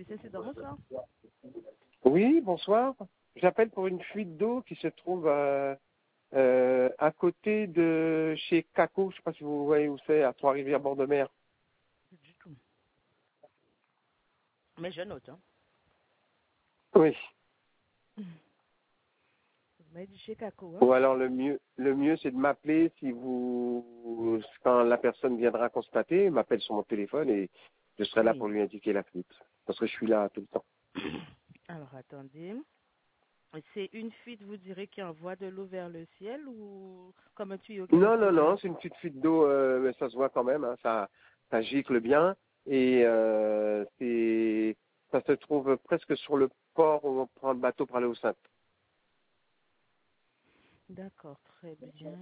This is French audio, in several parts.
Monsieur Cédar, bonsoir. Oui, bonsoir. J'appelle pour une fuite d'eau qui se trouve à côté de chez Caco. Je ne sais pas si vous voyez où c'est, à Trois-Rivières, bord de mer. Du tout. Mais je note, hein. Oui. Vous m'avez dit chez Kako, hein. Ou alors le mieux c'est de m'appeler si vous, quand la personne viendra constater, m'appelle sur mon téléphone et je serai là Oui. pour lui indiquer la fuite. Parce que je suis là tout le temps. Alors, attendez. C'est une fuite, vous direz, qui envoie de l'eau vers le ciel ou comme un tuyau qui Non, reste non, ouvert? non, c'est une petite fuite d'eau, mais ça se voit quand même, hein, ça gicle bien. Et ça se trouve presque sur le port où on prend le bateau pour aller au Saintes. D'accord, très bien.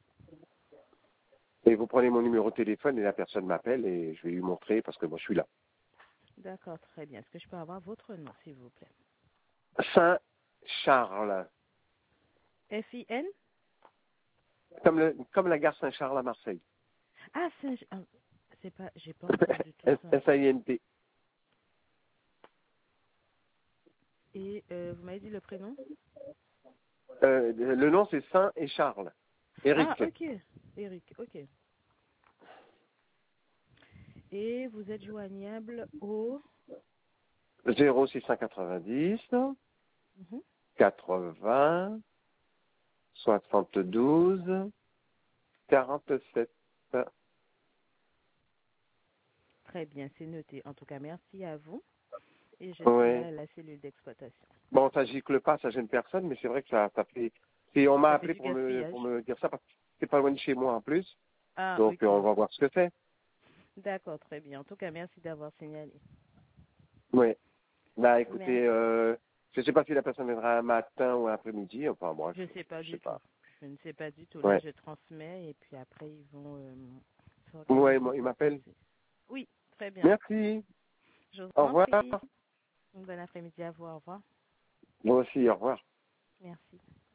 Et vous prenez mon numéro de téléphone et la personne m'appelle et je vais lui montrer parce que moi je suis là. D'accord, très bien. Est-ce que je peux avoir votre nom, s'il vous plaît? Saint-Charles, F-I-N? comme la gare Saint-Charles à Marseille. Ah, c'est pas, j'ai pas entendu tout ça. S-A-I-N-T. Et vous m'avez dit le prénom? Le nom c'est Saint et Charles. Ah, Eric. ok. Eric, ok. Et vous êtes joignable au 0690 Mhm. 80 72 47. Très bien, c'est noté. En tout cas, merci à vous. Et je signale Ouais. à la cellule d'exploitation. Bon, ça gicle pas, ça gêne personne, mais c'est vrai que ça fait. Et on m'a Ça fait appelé du gaspillage. pour me dire ça parce que c'est pas loin de chez moi en plus. Ah, Donc ok. on va voir ce que c'est. D'accord, très bien. En tout cas, merci d'avoir signalé. Ouais. Bah Merci. écoutez, je sais pas si la personne viendra un matin ou un après-midi. Enfin moi, Je ne sais pas je sais du tout. pas. Je ne sais pas du tout. Là, Ouais. je transmets et puis après, ils vont Ouais, s'organiser il pour m'appelle. passer. Oui, très bien. Merci. Je vous Au en revoir. prie. Une bonne après-midi à vous. Au revoir. Moi aussi, au revoir. Merci.